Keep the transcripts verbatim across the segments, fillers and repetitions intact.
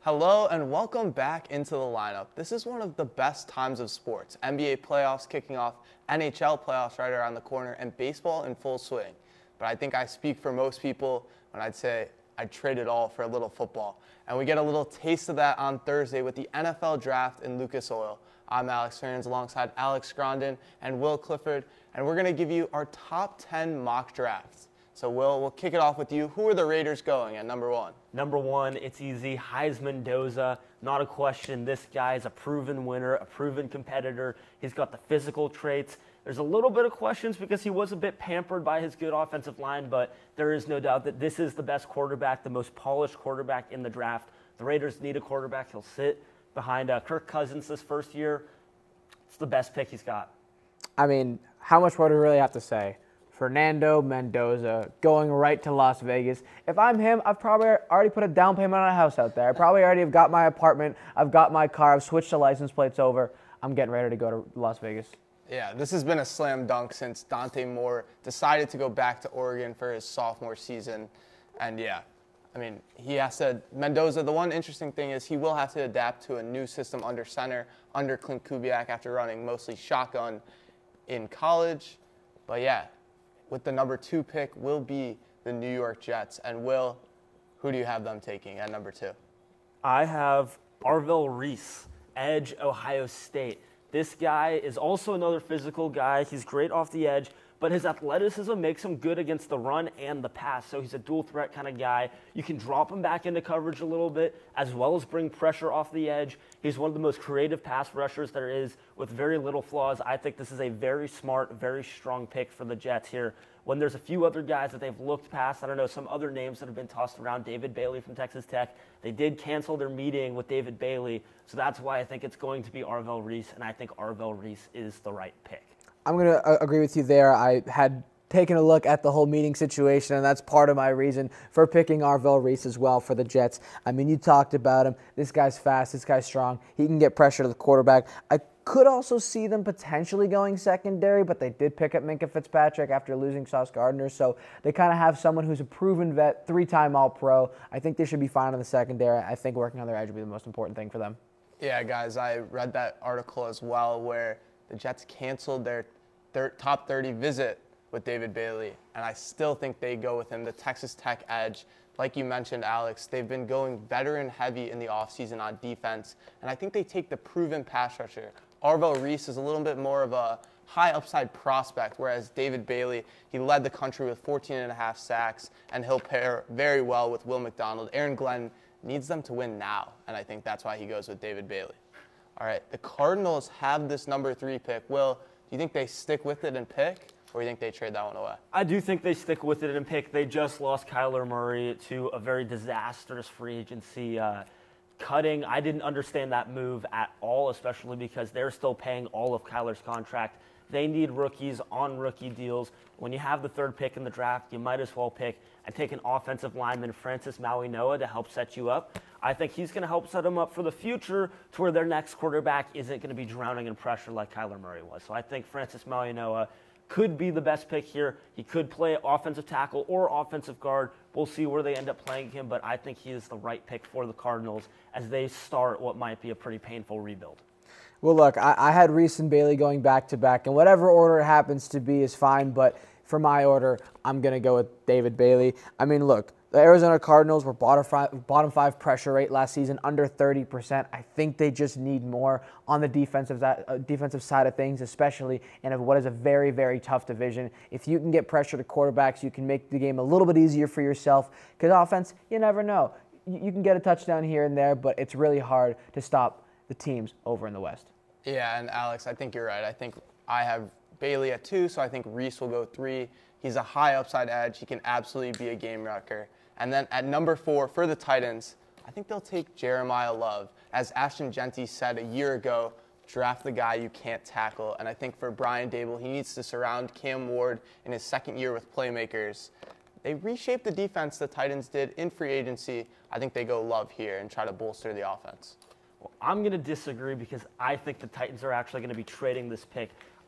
Hello and welcome back into the lineup. This is one of the best times of sports. N B A playoffs kicking off, N H L playoffs right around the corner, and baseball in full swing. But I think I speak for most people when I'd say I'd trade it all for a little football. And we get a little taste of that on Thursday with the N F L Draft in Lucas Oil. I'm Alex Ferns alongside Alex Grondin and Will Clifford, and we're going to give you our top ten mock drafts. So, Will, we'll kick it off with you. Who are the Raiders going at number one? Number one, it's easy. Heisman Mendoza. Not a question. This guy is a proven winner, a proven competitor. He's got the physical traits. There's a little bit of questions because he was a bit pampered by his good offensive line, but there is no doubt that this is the best quarterback, the most polished quarterback in the draft. The Raiders need a quarterback. He'll sit behind uh, Kirk Cousins this first year. It's the best pick he's got. I mean, how much more do we really have to say? Fernando Mendoza going right to Las Vegas. If I'm him, I've probably already put a down payment on a house out there. I probably already have got my apartment. I've got my car. I've switched the license plates over. I'm getting ready to go to Las Vegas. Yeah, this has been a slam dunk since Dante Moore decided to go back to Oregon for his sophomore season. And yeah, I mean, he has to, Mendoza, the one interesting thing is he will have to adapt to a new system under center, under Clint Kubiak after running mostly shotgun in college. But yeah, with the number two pick will be the New York Jets. And Will, who do you have them taking at number two? I have Arvell Reese, edge, Ohio State. This guy is also another physical guy. He's great off the edge, but his athleticism makes him good against the run and the pass. So he's a dual threat kind of guy. You can drop him back into coverage a little bit, as well as bring pressure off the edge. He's one of the most creative pass rushers there is with very little flaws. I think this is a very smart, very strong pick for the Jets here. When there's a few other guys that they've looked past, I don't know, some other names that have been tossed around, David Bailey from Texas Tech. They did cancel their meeting with David Bailey, so that's why I think it's going to be Arvell Reese, and I think Arvell Reese is the right pick. I'm going to uh, agree with you there. I had taken a look at the whole meeting situation, and that's part of my reason for picking Arvell Reese as well for the Jets. I mean, you talked about him. This guy's fast. This guy's strong. He can get pressure to the quarterback. I could also see them potentially going secondary, but they did pick up Minkah Fitzpatrick after losing Sauce Gardner, so they kind of have someone who's a proven vet, three-time All-Pro. I think they should be fine in the secondary. I think working on their edge would be the most important thing for them. Yeah, guys, I read that article as well where the Jets canceled their thir- top thirty visit with David Bailey, and I still think they go with him, the Texas Tech edge. Like you mentioned, Alex, they've been going veteran heavy in the offseason on defense, and I think they take the proven pass rusher. Arvell Reese is a little bit more of a high upside prospect, whereas David Bailey, he led the country with fourteen and a half sacks, and he'll pair very well with Will McDonald. Aaron Glenn needs them to win now, and I think that's why he goes with David Bailey. All right, the Cardinals have this number three pick. Will, do you think they stick with it and pick, or do you think they trade that one away? I do think they stick with it and pick. They just lost Kyler Murray to a very disastrous free agency uh, cutting. I didn't understand that move at all, especially because they're still paying all of Kyler's contract. They need rookies on rookie deals. When you have the third pick in the draft, you might as well pick and take an offensive lineman, Francis Mauigoa, to help set you up. I think he's going to help set them up for the future to where their next quarterback isn't going to be drowning in pressure like Kyler Murray was. So I think Francis Mauigoa could be the best pick here. He could play offensive tackle or offensive guard. We'll see where they end up playing him, but I think he is the right pick for the Cardinals as they start what might be a pretty painful rebuild. Well, look, I, I had Reese and Bailey going back-to-back, and whatever order it happens to be is fine, but for my order, I'm going to go with David Bailey. I mean, look, the Arizona Cardinals were bottom five, bottom five pressure rate last season, under thirty percent. I think they just need more on the defensive, uh, defensive side of things, especially in what is a very, very tough division. If you can get pressure to quarterbacks, you can make the game a little bit easier for yourself, because offense, you never know. You, you can get a touchdown here and there, but it's really hard to stop the teams over in the West. Yeah, and Alex, I think you're right. I think I have Bailey at two, so I think Reese will go three. He's a high upside edge. He can absolutely be a game wrecker. And then at number four for the Titans, I think they'll take Jeremiah Love. As Ashton Genty said a year ago, draft the guy you can't tackle. And I think for Brian Dable, he needs to surround Cam Ward in his second year with playmakers. They reshaped the defense the Titans did in free agency. I think they go Love here and try to bolster the offense. Well, I'm going to disagree because I think the Titans are actually going to be trading this pick.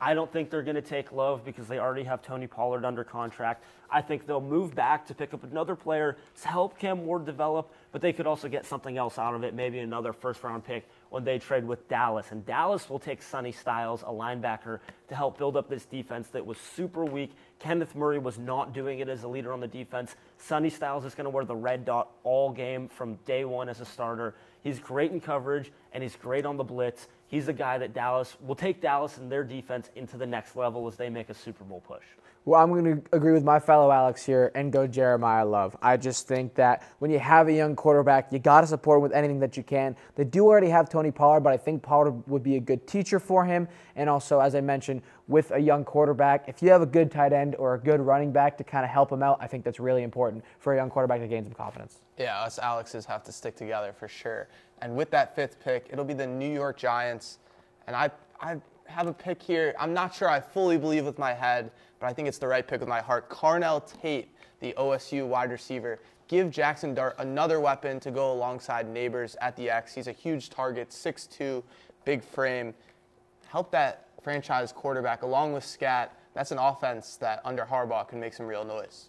I don't think they're going to take Love because they already have Tony Pollard under contract. I think they'll move back to pick up another player to help Cam Ward develop, but they could also get something else out of it, maybe another first-round pick when they trade with Dallas. And Dallas will take Sonny Styles, a linebacker, to help build up this defense that was super weak. Kenneth Murray was not doing it as a leader on the defense. Sonny Styles is going to wear the red dot all game from day one as a starter. He's great in coverage, and he's great on the blitz. He's a guy that Dallas will take Dallas and their defense into the next level as they make a Super Bowl push. Well, I'm going to agree with my fellow Alex here and go Jeremiah Love. I just think that when you have a young quarterback, you got to support him with anything that you can. They do already have Tony Pollard, but I think Pollard would be a good teacher for him. And also, as I mentioned, with a young quarterback, if you have a good tight end or a good running back to kind of help him out, I think that's really important for a young quarterback to gain some confidence. Yeah, us Alexes have to stick together for sure. And with that fifth pick, it'll be the New York Giants. And I, I have a pick here. I'm not sure I fully believe with my head, but I think it's the right pick with my heart. Carnell Tate, the O S U wide receiver. Give Jackson Dart another weapon to go alongside Neighbors at the X. He's a huge target, six two, big frame. Help that franchise quarterback along with Scat. That's an offense that under Harbaugh can make some real noise.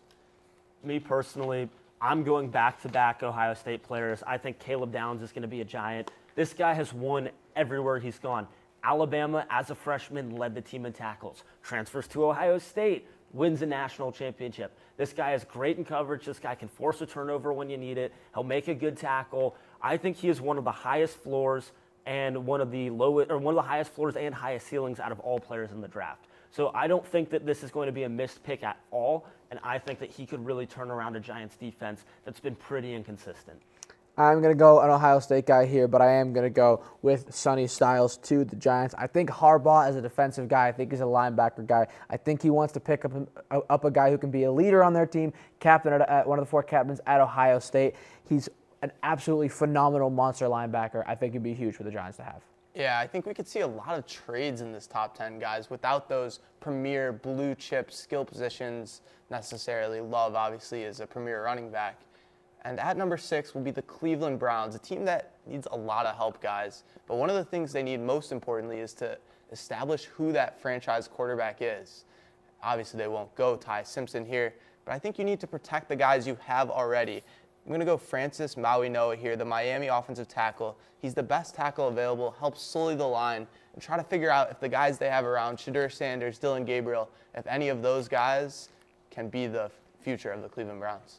Me personally, I'm going back-to-back Ohio State players. I think Caleb Downs is going to be a Giant. This guy has won everywhere he's gone. Alabama, as a freshman, led the team in tackles. Transfers to Ohio State, wins a national championship. This guy is great in coverage. This guy can force a turnover when you need it. He'll make a good tackle. I think he is one of the highest floors and one of the lowest, or one of the highest floors and highest ceilings out of all players in the draft. So I don't think that this is going to be a missed pick at all, and I think that he could really turn around a Giants defense that's been pretty inconsistent. I'm going to go an Ohio State guy here, but I am going to go with Sonny Styles to the Giants. I think Harbaugh is a defensive guy. I think he's a linebacker guy. I think he wants to pick up, up a guy who can be a leader on their team, captain at, at one of the four captains at Ohio State. He's an absolutely phenomenal monster linebacker. I think it'd be huge for the Giants to have. Yeah, I think we could see a lot of trades in this top ten, guys, without those premier blue chip skill positions necessarily. Love, obviously, is a premier running back. And at number six will be the Cleveland Browns, a team that needs a lot of help, guys. But one of the things they need most importantly is to establish who that franchise quarterback is. Obviously, they won't go Ty Simpson here, but I think you need to protect the guys you have already. I'm going to go Francis Maui-Noa here, the Miami offensive tackle. He's the best tackle available, helps sully the line, and try to figure out if the guys they have around, Shadur Sanders, Dylan Gabriel, if any of those guys can be the future of the Cleveland Browns.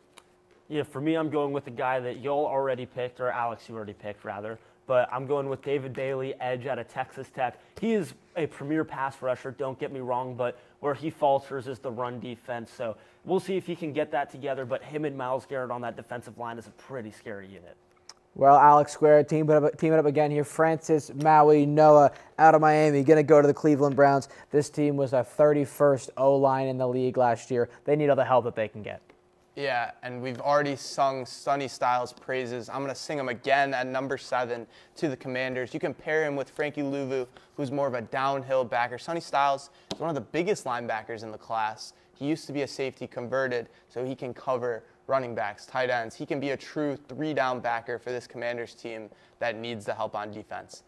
Yeah, for me, I'm going with the guy that y'all already picked, or Alex, you already picked, rather. But I'm going with David Bailey, edge out of Texas Tech. He is a premier pass rusher, don't get me wrong, but where he falters is the run defense. So we'll see if he can get that together, but him and Myles Garrett on that defensive line is a pretty scary unit. Well, Alex Square, team it up, team it up again here. Francis Maui-Noa out of Miami, going to go to the Cleveland Browns. This team was a thirty-first O-line in the league last year. They need all the help that they can get. Yeah, and we've already sung Sonny Styles' praises. I'm going to sing him again at number seven to the Commanders. You can pair him with Frankie Louvu, who's more of a downhill backer. Sonny Styles is one of the biggest linebackers in the class. He used to be a safety converted, so he can cover running backs, tight ends. He can be a true three-down backer for this Commanders team that needs the help on defense.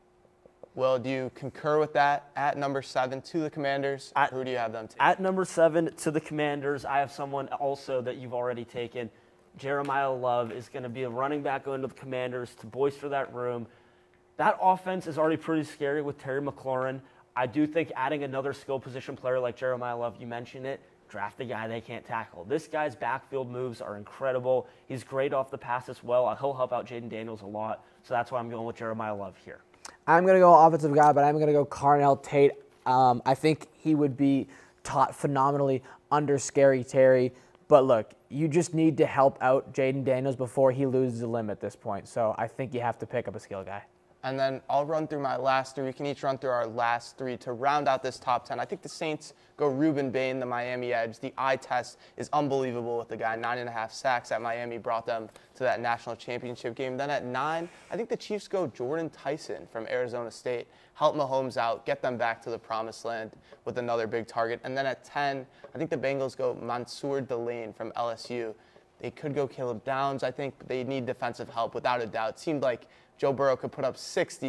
Will, do you concur with that at number seven to the Commanders? At, Who do you have them take? At number seven to the Commanders, I have someone also that you've already taken. Jeremiah Love is going to be a running back going to the Commanders to bolster that room. That offense is already pretty scary with Terry McLaurin. I do think adding another skill position player like Jeremiah Love, you mentioned it, draft a guy they can't tackle. This guy's backfield moves are incredible. He's great off the pass as well. He'll help out Jaden Daniels a lot. So that's why I'm going with Jeremiah Love here. I'm going to go offensive guy, but I'm going to go Carnell Tate. Um, I think he would be taught phenomenally under Scary Terry. But look, you just need to help out Jaden Daniels before he loses the limb at this point. So I think you have to pick up a skill guy. And then I'll run through my last three. We can each run through our last three to round out this top ten. I think the Saints go Reuben Bain, the Miami edge. The eye test is unbelievable with the guy. Nine and a half sacks at Miami brought them to that national championship game. Then at nine, I think the Chiefs go Jordan Tyson from Arizona State. Help Mahomes out, get them back to the promised land with another big target. And then at ten, I think the Bengals go Mansour Delane from L S U. They could go Caleb Downs. I think they need defensive help without a doubt. It seemed like Joe Burrow could put up sixty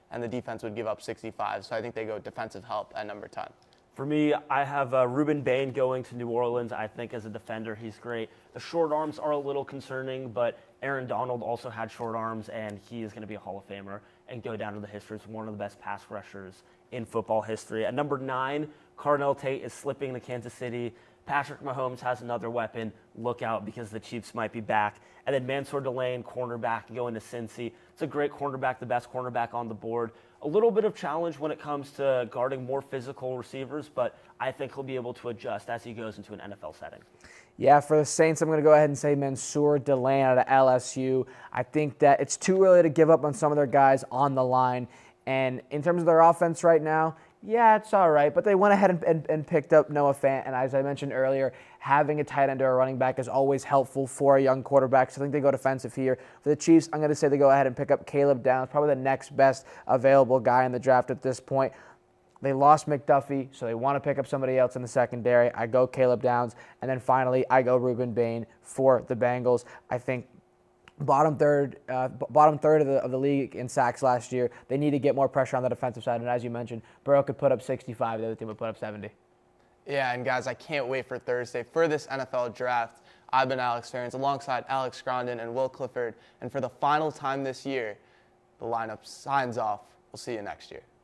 and the defense would give up sixty-five. So I think they go defensive help at number ten. For me, I have uh, Ruben Bain going to New Orleans. I think as a defender, he's great. The short arms are a little concerning, but Aaron Donald also had short arms, and he is going to be a Hall of Famer and go down to the history as one of the best pass rushers in football history. At number nine, Carnell Tate is slipping to Kansas City. Patrick Mahomes has another weapon. Look out because the Chiefs might be back. And then Mansour Delane, cornerback, going to Cincy. It's a great cornerback, the best cornerback on the board. A little bit of challenge when it comes to guarding more physical receivers, but I think he'll be able to adjust as he goes into an N F L setting. Yeah, for the Saints, I'm going to go ahead and say Mansour Delane out of L S U. I think that it's too early to give up on some of their guys on the line. And in terms of their offense right now, yeah, it's all right. But they went ahead and, and, and picked up Noah Fant. And as I mentioned earlier, having a tight end or a running back is always helpful for a young quarterback. So I think they go defensive here. For the Chiefs, I'm going to say they go ahead and pick up Caleb Downs, probably the next best available guy in the draft at this point. They lost McDuffie, so they want to pick up somebody else in the secondary. I go Caleb Downs. And then finally, I go Ruben Bain for the Bengals. I think bottom third uh, b- bottom third of the, of the league in sacks last year. They need to get more pressure on the defensive side. And as you mentioned, Burrow could put up sixty-five. The other team would put up seventy. Yeah, and guys, I can't wait for Thursday for this N F L draft. I've been Alex Ferens alongside Alex Grondin and Will Clifford. And for the final time this year, the lineup signs off. We'll see you next year.